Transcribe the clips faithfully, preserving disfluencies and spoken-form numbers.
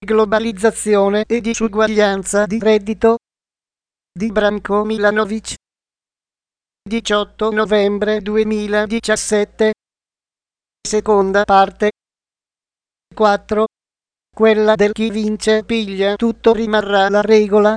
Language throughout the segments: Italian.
globalizzazione e disuguaglianza di reddito di Branko Milanovic. diciotto novembre duemiladiciassette. Seconda parte. quattro. Quella del chi vince piglia tutto rimarrà la regola.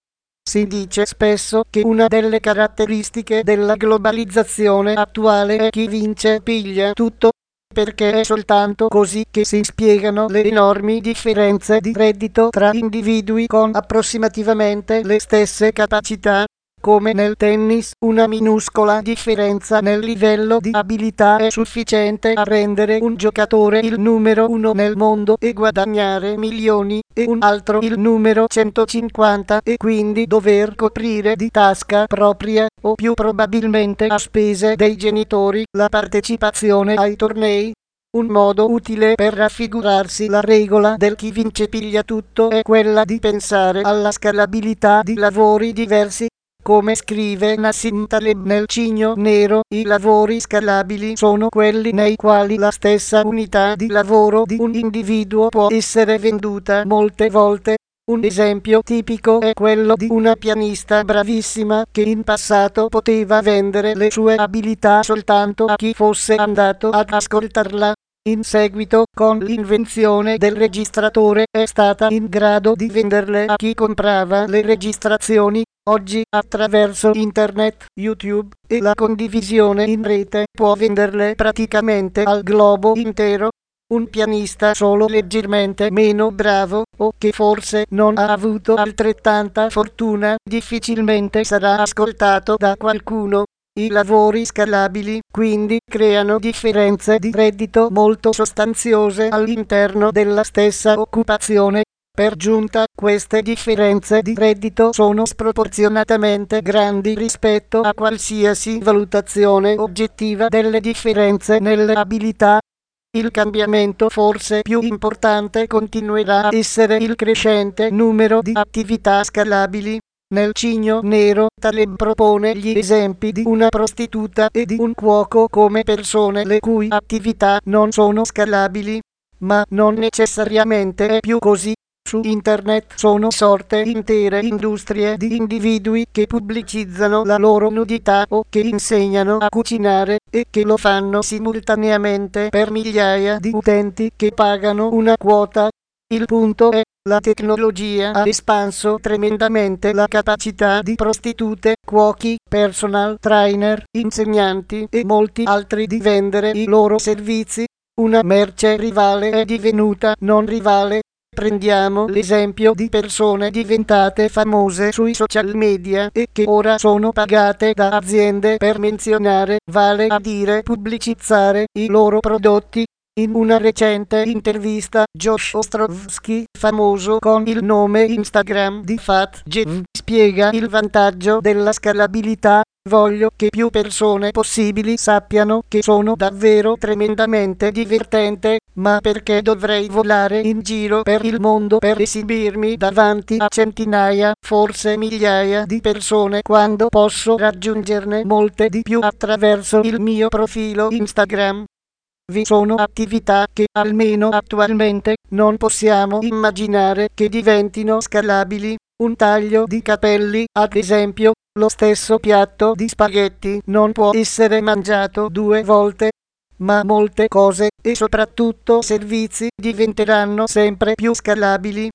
Si dice spesso che una delle caratteristiche della globalizzazione attuale è chi vince piglia tutto, perché è soltanto così che si spiegano le enormi differenze di reddito tra individui con approssimativamente le stesse capacità. Come nel tennis, una minuscola differenza nel livello di abilità è sufficiente a rendere un giocatore il numero uno nel mondo e guadagnare milioni, e un altro il numero centocinquanta, e quindi dover coprire di tasca propria, o più probabilmente a spese dei genitori, la partecipazione ai tornei. Un modo utile per raffigurarsi la regola del chi vince piglia tutto è quella di pensare alla scalabilità di lavori diversi. Come scrive Nassim Taleb nel Cigno Nero, i lavori scalabili sono quelli nei quali la stessa unità di lavoro di un individuo può essere venduta molte volte. Un esempio tipico è quello di una pianista bravissima che in passato poteva vendere le sue abilità soltanto a chi fosse andato ad ascoltarla. In seguito, con l'invenzione del registratore, è stata in grado di venderle a chi comprava le registrazioni. Oggi, attraverso internet, YouTube e la condivisione in rete, può venderle praticamente al globo intero. Un pianista solo leggermente meno bravo, o che forse non ha avuto altrettanta fortuna, difficilmente sarà ascoltato da qualcuno. I lavori scalabili, quindi, creano differenze di reddito molto sostanziose all'interno della stessa occupazione. Per giunta, queste differenze di reddito sono sproporzionatamente grandi rispetto a qualsiasi valutazione oggettiva delle differenze nelle abilità. Il cambiamento forse più importante continuerà a essere il crescente numero di attività scalabili. Nel Cigno Nero, Taleb propone gli esempi di una prostituta e di un cuoco come persone le cui attività non sono scalabili. Ma non necessariamente è più così. Su internet sono sorte intere industrie di individui che pubblicizzano la loro nudità o che insegnano a cucinare, e che lo fanno simultaneamente per migliaia di utenti che pagano una quota. Il punto è, la tecnologia ha espanso tremendamente la capacità di prostitute, cuochi, personal trainer, insegnanti e molti altri di vendere i loro servizi. Una merce rivale è divenuta non rivale. Prendiamo l'esempio di persone diventate famose sui social media e che ora sono pagate da aziende per menzionare, vale a dire pubblicizzare, i loro prodotti. In una recente intervista, Josh Ostrovsky, famoso con il nome Instagram di Fat Jeff, spiega il vantaggio della scalabilità. Voglio che più persone possibili sappiano che sono davvero tremendamente divertente, ma perché dovrei volare in giro per il mondo per esibirmi davanti a centinaia, forse migliaia di persone quando posso raggiungerne molte di più attraverso il mio profilo Instagram? Vi sono attività che, almeno attualmente, non possiamo immaginare che diventino scalabili. Un taglio di capelli, ad esempio. Lo stesso piatto di spaghetti non può essere mangiato due volte, ma molte cose, e soprattutto servizi, diventeranno sempre più scalabili.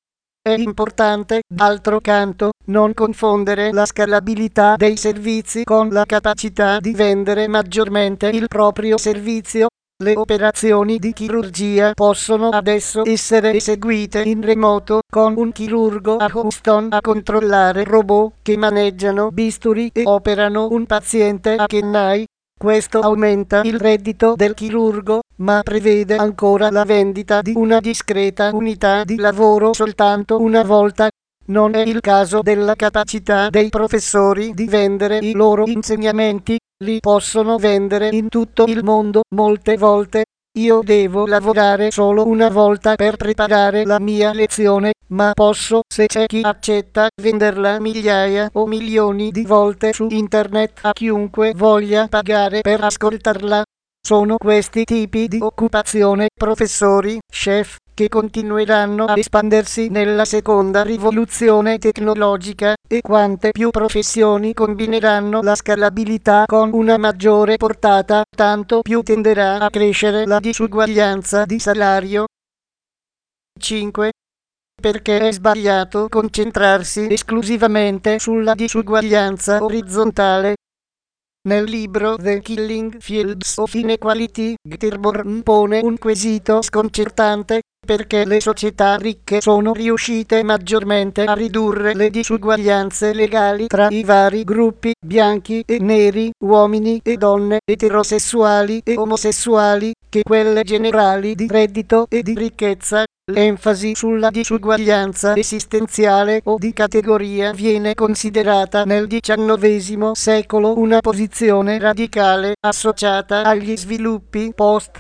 È importante, d'altro canto, non confondere la scalabilità dei servizi con la capacità di vendere maggiormente il proprio servizio. Le operazioni di chirurgia possono adesso essere eseguite in remoto, con un chirurgo a Houston a controllare robot che maneggiano bisturi e operano un paziente a Chennai. Questo aumenta il reddito del chirurgo, ma prevede ancora la vendita di una discreta unità di lavoro soltanto una volta. Non è il caso della capacità dei professori di vendere i loro insegnamenti. Li possono vendere in tutto il mondo molte volte. Io devo lavorare solo una volta per preparare la mia lezione, ma posso, se c'è chi accetta, venderla migliaia o milioni di volte su internet a chiunque voglia pagare per ascoltarla. Sono questi tipi di occupazione, professori, chef, che continueranno a espandersi nella seconda rivoluzione tecnologica, e quante più professioni combineranno la scalabilità con una maggiore portata, tanto più tenderà a crescere la disuguaglianza di salario. cinque. Perché è sbagliato concentrarsi esclusivamente sulla disuguaglianza orizzontale. Nel libro The Killing Fields of Inequality, Gitterborn pone un quesito sconcertante: perché le società ricche sono riuscite maggiormente a ridurre le disuguaglianze legali tra i vari gruppi, bianchi e neri, uomini e donne, eterosessuali e omosessuali, che quelle generali di reddito e di ricchezza. L'enfasi sulla disuguaglianza esistenziale o di categoria viene considerata nel diciannovesimo secolo una posizione radicale associata agli sviluppi post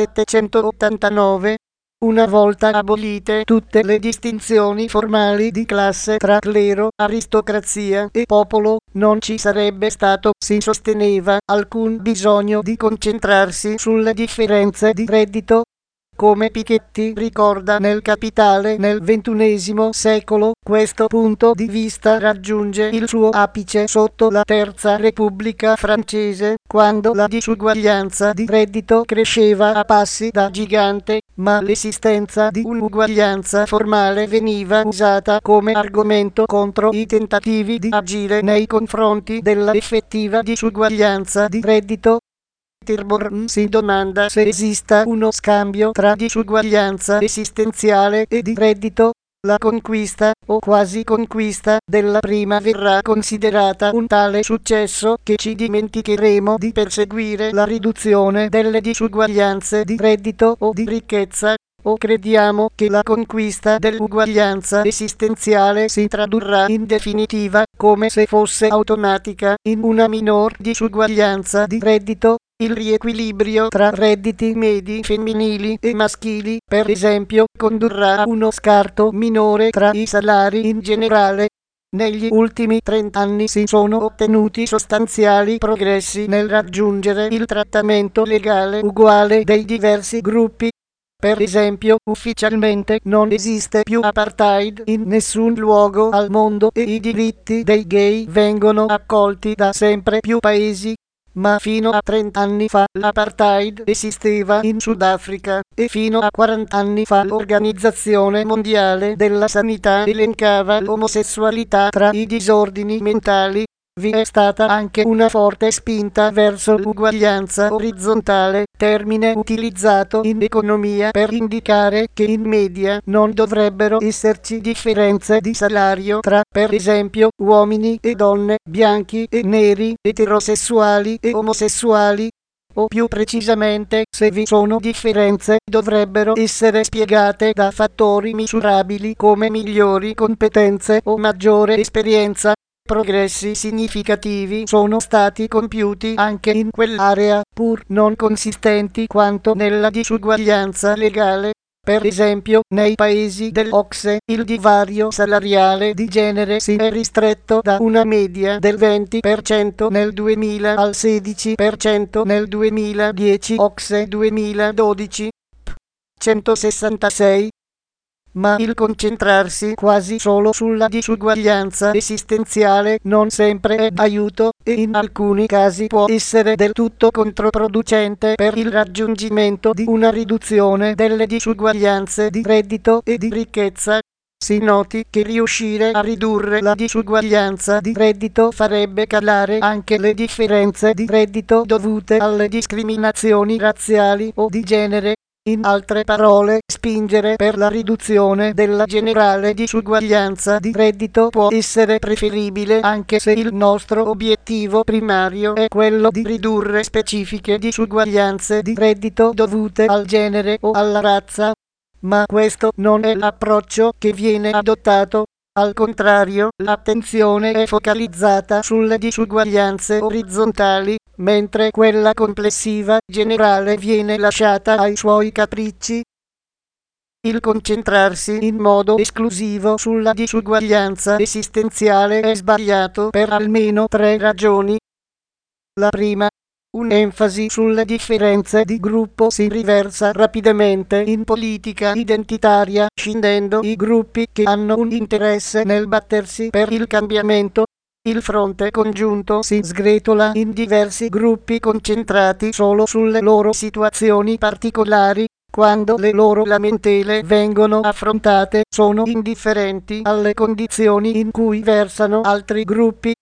millesettecentottantanove. Una volta abolite tutte le distinzioni formali di classe tra clero, aristocrazia e popolo, non ci sarebbe stato, si sosteneva, alcun bisogno di concentrarsi sulle differenze di reddito. Come Piketty ricorda nel Capitale nel ventunesimo secolo, questo punto di vista raggiunge il suo apice sotto la Terza Repubblica francese, quando la disuguaglianza di reddito cresceva a passi da gigante, ma l'esistenza di un'uguaglianza formale veniva usata come argomento contro i tentativi di agire nei confronti della effettiva disuguaglianza di reddito. Gitterborn si domanda se esista uno scambio tra disuguaglianza esistenziale e di reddito. La conquista, o quasi conquista, della prima verrà considerata un tale successo che ci dimenticheremo di perseguire la riduzione delle disuguaglianze di reddito o di ricchezza, o crediamo che la conquista dell'uguaglianza esistenziale si tradurrà in definitiva, come se fosse automatica, in una minor disuguaglianza di reddito. Il riequilibrio tra redditi medi femminili e maschili, per esempio, condurrà a uno scarto minore tra i salari in generale. Negli ultimi trent'anni si sono ottenuti sostanziali progressi nel raggiungere il trattamento legale uguale dei diversi gruppi. Per esempio, ufficialmente non esiste più apartheid in nessun luogo al mondo e i diritti dei gay vengono accolti da sempre più paesi. Ma fino a trenta anni fa l'apartheid esisteva in Sudafrica, e fino a quaranta anni fa l'Organizzazione Mondiale della Sanità elencava l'omosessualità tra i disordini mentali. Vi è stata anche una forte spinta verso l'uguaglianza orizzontale, termine utilizzato in economia per indicare che in media non dovrebbero esserci differenze di salario tra, per esempio, uomini e donne, bianchi e neri, eterosessuali e omosessuali. O più precisamente, se vi sono differenze, dovrebbero essere spiegate da fattori misurabili come migliori competenze o maggiore esperienza. Progressi significativi sono stati compiuti anche in quell'area, pur non consistenti quanto nella disuguaglianza legale. Per esempio, nei paesi dell'O C S E il divario salariale di genere si è ristretto da una media del venti per cento nel duemila al sedici per cento nel duemiladieci, O C S E duemiladodici, p. centosessantasei. Ma il concentrarsi quasi solo sulla disuguaglianza esistenziale non sempre è d'aiuto, e in alcuni casi può essere del tutto controproducente per il raggiungimento di una riduzione delle disuguaglianze di reddito e di ricchezza. Si noti che riuscire a ridurre la disuguaglianza di reddito farebbe calare anche le differenze di reddito dovute alle discriminazioni razziali o di genere. In altre parole, spingere per la riduzione della generale disuguaglianza di reddito può essere preferibile anche se il nostro obiettivo primario è quello di ridurre specifiche disuguaglianze di reddito dovute al genere o alla razza. Ma questo non è l'approccio che viene adottato. Al contrario, l'attenzione è focalizzata sulle disuguaglianze orizzontali, mentre quella complessiva, generale, viene lasciata ai suoi capricci. Il concentrarsi in modo esclusivo sulla disuguaglianza esistenziale è sbagliato per almeno tre ragioni. La prima, Un'enfasi sulle differenze di gruppo si riversa rapidamente in politica identitaria, scindendo i gruppi che hanno un interesse nel battersi per il cambiamento. Il fronte congiunto si sgretola in diversi gruppi concentrati solo sulle loro situazioni particolari. Quando le loro lamentele vengono affrontate, sono indifferenti alle condizioni in cui versano altri gruppi.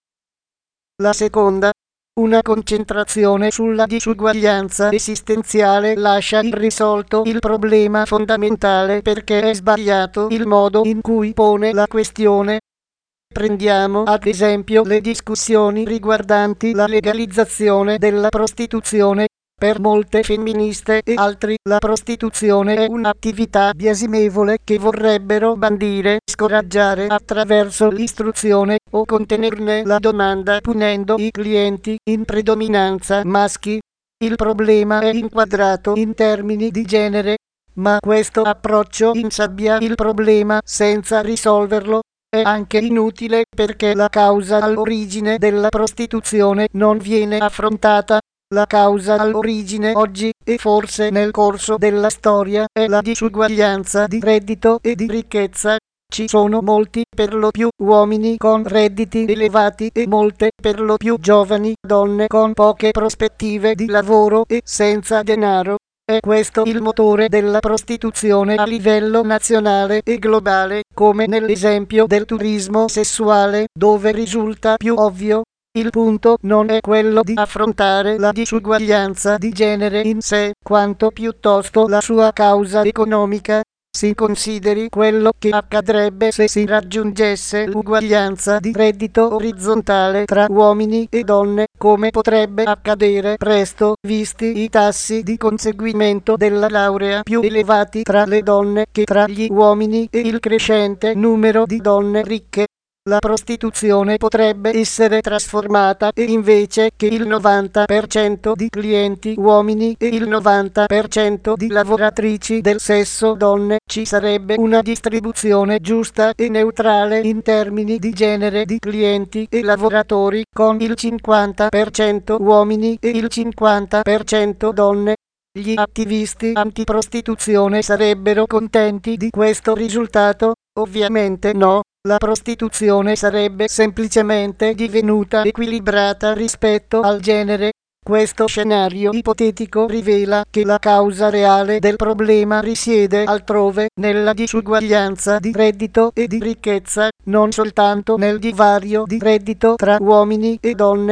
La seconda, una concentrazione sulla disuguaglianza esistenziale, lascia irrisolto il problema fondamentale perché è sbagliato il modo in cui pone la questione. Prendiamo ad esempio le discussioni riguardanti la legalizzazione della prostituzione. Per molte femministe e altri la prostituzione è un'attività biasimevole che vorrebbero bandire, scoraggiare attraverso l'istruzione o contenerne la domanda punendo i clienti, in predominanza maschi. Il problema è inquadrato in termini di genere, ma questo approccio insabbia il problema senza risolverlo. È anche inutile perché la causa all'origine della prostituzione non viene affrontata. La causa all'origine oggi, e forse nel corso della storia, è la disuguaglianza di reddito e di ricchezza. Ci sono molti, per lo più uomini con redditi elevati e molte, per lo più giovani donne con poche prospettive di lavoro e senza denaro. È questo il motore della prostituzione a livello nazionale e globale, come nell'esempio del turismo sessuale, dove risulta più ovvio. Il punto non è quello di affrontare la disuguaglianza di genere in sé, quanto piuttosto la sua causa economica. Si consideri quello che accadrebbe se si raggiungesse l'uguaglianza di reddito orizzontale tra uomini e donne, come potrebbe accadere presto, visti i tassi di conseguimento della laurea più elevati tra le donne che tra gli uomini e il crescente numero di donne ricche. La prostituzione potrebbe essere trasformata e invece che il novanta per cento di clienti uomini e il novanta per cento di lavoratrici del sesso donne, ci sarebbe una distribuzione giusta e neutrale in termini di genere di clienti e lavoratori, con il cinquanta per cento uomini e il cinquanta per cento donne. Gli attivisti antiprostituzione sarebbero contenti di questo risultato? Ovviamente no. La prostituzione sarebbe semplicemente divenuta equilibrata rispetto al genere. Questo scenario ipotetico rivela che la causa reale del problema risiede altrove, nella disuguaglianza di reddito e di ricchezza, non soltanto nel divario di reddito tra uomini e donne.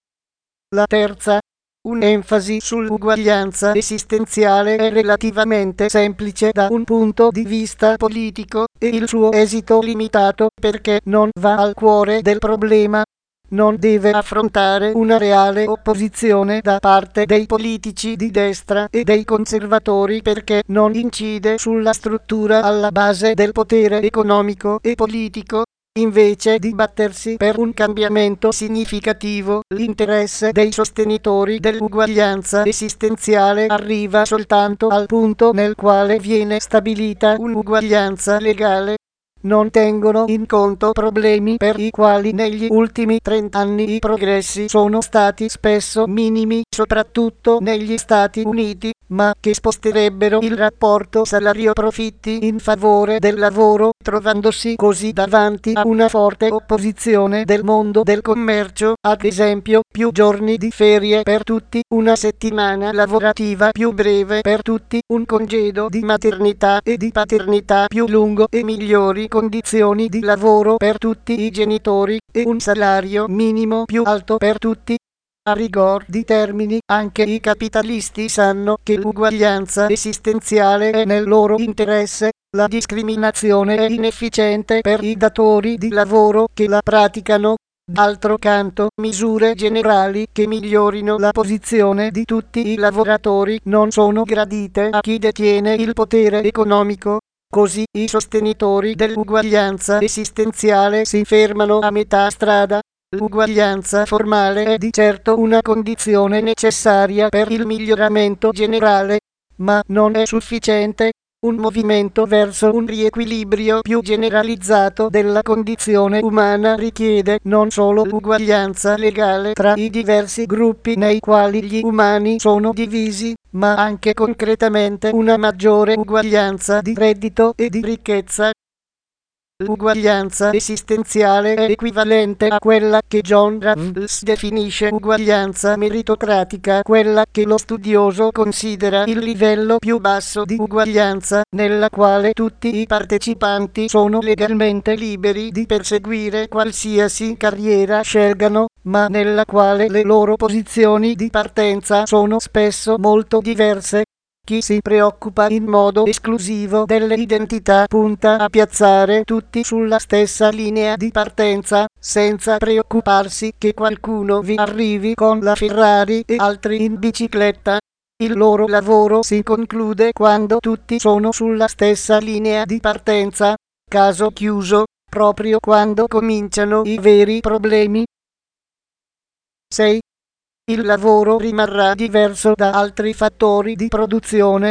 La terza, un'enfasi sull'uguaglianza esistenziale è relativamente semplice da un punto di vista politico, e il suo esito limitato perché non va al cuore del problema. Non deve affrontare una reale opposizione da parte dei politici di destra e dei conservatori perché non incide sulla struttura alla base del potere economico e politico. Invece di battersi per un cambiamento significativo, l'interesse dei sostenitori dell'uguaglianza esistenziale arriva soltanto al punto nel quale viene stabilita un'uguaglianza legale. Non tengono in conto problemi per i quali negli ultimi trent'anni i progressi sono stati spesso minimi, soprattutto negli Stati Uniti, ma che sposterebbero il rapporto salario-profitti in favore del lavoro, trovandosi così davanti a una forte opposizione del mondo del commercio, ad esempio più giorni di ferie per tutti, una settimana lavorativa più breve per tutti, un congedo di maternità e di paternità più lungo e migliori condizioni di lavoro per tutti i genitori, e un salario minimo più alto per tutti. A rigor di termini, anche i capitalisti sanno che l'uguaglianza esistenziale è nel loro interesse. La discriminazione è inefficiente per i datori di lavoro che la praticano. D'altro canto, misure generali che migliorino la posizione di tutti i lavoratori non sono gradite a chi detiene il potere economico. Così i sostenitori dell'uguaglianza esistenziale si fermano a metà strada. L'uguaglianza formale è di certo una condizione necessaria per il miglioramento generale, ma non è sufficiente. un movimento verso un riequilibrio più generalizzato della condizione umana richiede non solo l'uguaglianza legale tra i diversi gruppi nei quali gli umani sono divisi, ma anche concretamente una maggiore uguaglianza di reddito e di ricchezza. L'uguaglianza esistenziale è equivalente a quella che John Rawls definisce uguaglianza meritocratica, quella che lo studioso considera il livello più basso di uguaglianza, nella quale tutti i partecipanti sono legalmente liberi di perseguire qualsiasi carriera scelgano, ma nella quale le loro posizioni di partenza sono spesso molto diverse. Chi si preoccupa in modo esclusivo delle identità punta a piazzare tutti sulla stessa linea di partenza, senza preoccuparsi che qualcuno vi arrivi con la Ferrari e altri in bicicletta. Il loro lavoro si conclude quando tutti sono sulla stessa linea di partenza, caso chiuso, proprio quando cominciano i veri problemi. sei. Il lavoro rimarrà diverso da altri fattori di produzione.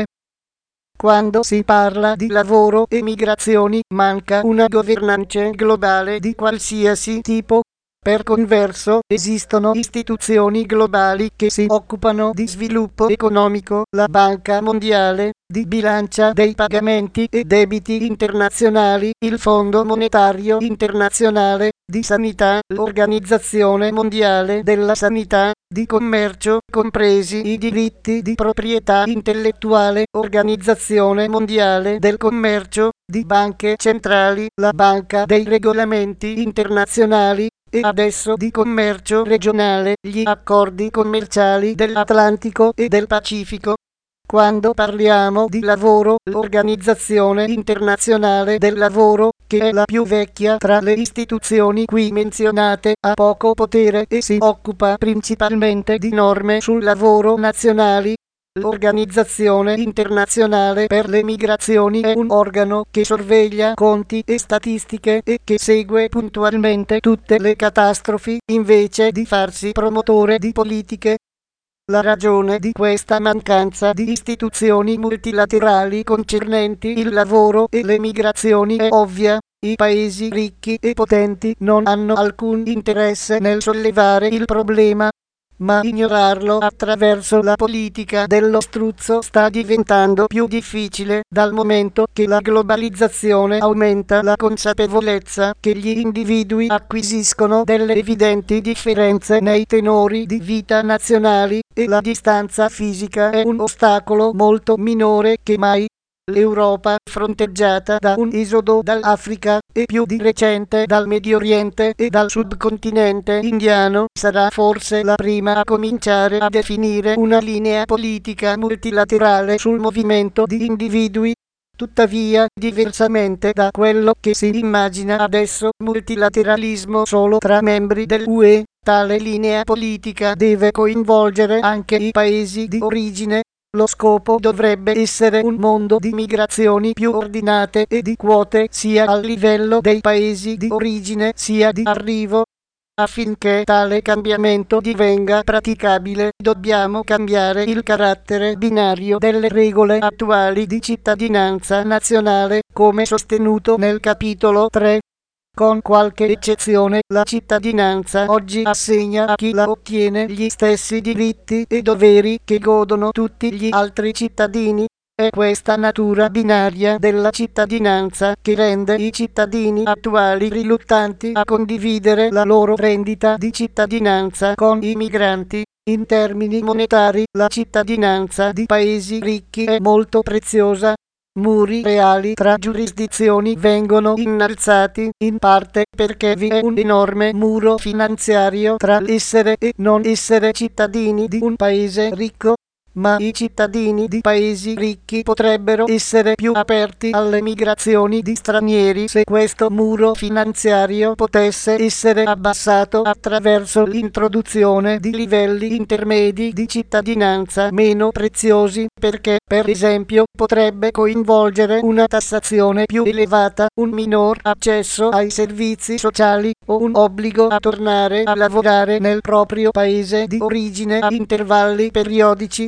Quando si parla di lavoro e migrazioni, manca una governance globale di qualsiasi tipo. Per converso, esistono istituzioni globali che si occupano di sviluppo economico, la Banca Mondiale, di bilancia dei pagamenti e debiti internazionali, il Fondo Monetario Internazionale, di sanità, l'Organizzazione Mondiale della Sanità, di commercio, compresi i diritti di proprietà intellettuale, Organizzazione Mondiale del Commercio, di banche centrali, la Banca dei Regolamenti Internazionali, e adesso di commercio regionale, gli accordi commerciali dell'Atlantico e del Pacifico. Quando parliamo di lavoro, l'Organizzazione Internazionale del Lavoro, che è la più vecchia tra le istituzioni qui menzionate, ha poco potere e si occupa principalmente di norme sul lavoro nazionali. L'Organizzazione Internazionale per le Migrazioni è un organo che sorveglia conti e statistiche e che segue puntualmente tutte le catastrofi, invece di farsi promotore di politiche. La ragione di questa mancanza di istituzioni multilaterali concernenti il lavoro e le migrazioni è ovvia. I paesi ricchi e potenti non hanno alcun interesse nel sollevare il problema, ma ignorarlo attraverso la politica dello struzzo sta diventando più difficile, dal momento che la globalizzazione aumenta la consapevolezza che gli individui acquisiscono delle evidenti differenze nei tenori di vita nazionali, e la distanza fisica è un ostacolo molto minore che mai. L'Europa, fronteggiata da un esodo dall'Africa, e più di recente dal Medio Oriente e dal subcontinente indiano, sarà forse la prima a cominciare a definire una linea politica multilaterale sul movimento di individui. Tuttavia, diversamente da quello che si immagina adesso, multilateralismo solo tra membri dell'U E, tale linea politica deve coinvolgere anche i paesi di origine. Lo scopo dovrebbe essere un mondo di migrazioni più ordinate e di quote sia al livello dei paesi di origine sia di arrivo. Affinché tale cambiamento divenga praticabile, dobbiamo cambiare il carattere binario delle regole attuali di cittadinanza nazionale, come sostenuto nel capitolo tre. Con qualche eccezione, la cittadinanza oggi assegna a chi la ottiene gli stessi diritti e doveri che godono tutti gli altri cittadini. È questa natura binaria della cittadinanza che rende i cittadini attuali riluttanti a condividere la loro rendita di cittadinanza con i migranti. In termini monetari, la cittadinanza di paesi ricchi è molto preziosa. Muri reali tra giurisdizioni vengono innalzati, in parte perché vi è un enorme muro finanziario tra l'essere e non essere cittadini di un paese ricco. Ma i cittadini di paesi ricchi potrebbero essere più aperti alle migrazioni di stranieri se questo muro finanziario potesse essere abbassato attraverso l'introduzione di livelli intermedi di cittadinanza meno preziosi, perché, per esempio, potrebbe coinvolgere una tassazione più elevata, un minor accesso ai servizi sociali o un obbligo a tornare a lavorare nel proprio paese di origine a intervalli periodici.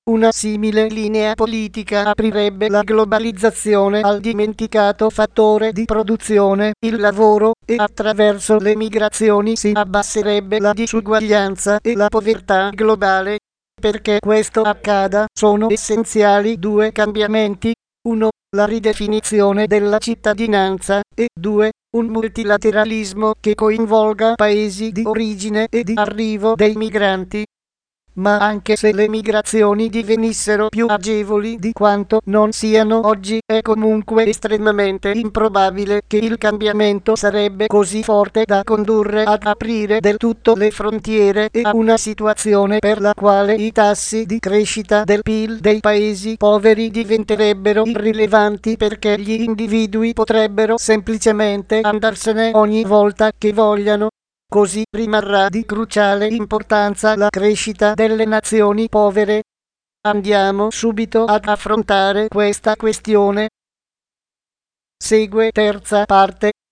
Una simile linea politica aprirebbe la globalizzazione al dimenticato fattore di produzione, il lavoro, e attraverso le migrazioni si abbasserebbe la disuguaglianza e la povertà globale. Perché questo accada, sono essenziali due cambiamenti: uno, la ridefinizione della cittadinanza, e due, un multilateralismo che coinvolga paesi di origine e di arrivo dei migranti. Ma anche se le migrazioni divenissero più agevoli di quanto non siano oggi, è comunque estremamente improbabile che il cambiamento sarebbe così forte da condurre ad aprire del tutto le frontiere e a una situazione per la quale i tassi di crescita del P I L dei paesi poveri diventerebbero irrilevanti, perché gli individui potrebbero semplicemente andarsene ogni volta che vogliano. Così rimarrà di cruciale importanza la crescita delle nazioni povere. Andiamo subito ad affrontare questa questione. Segue terza parte.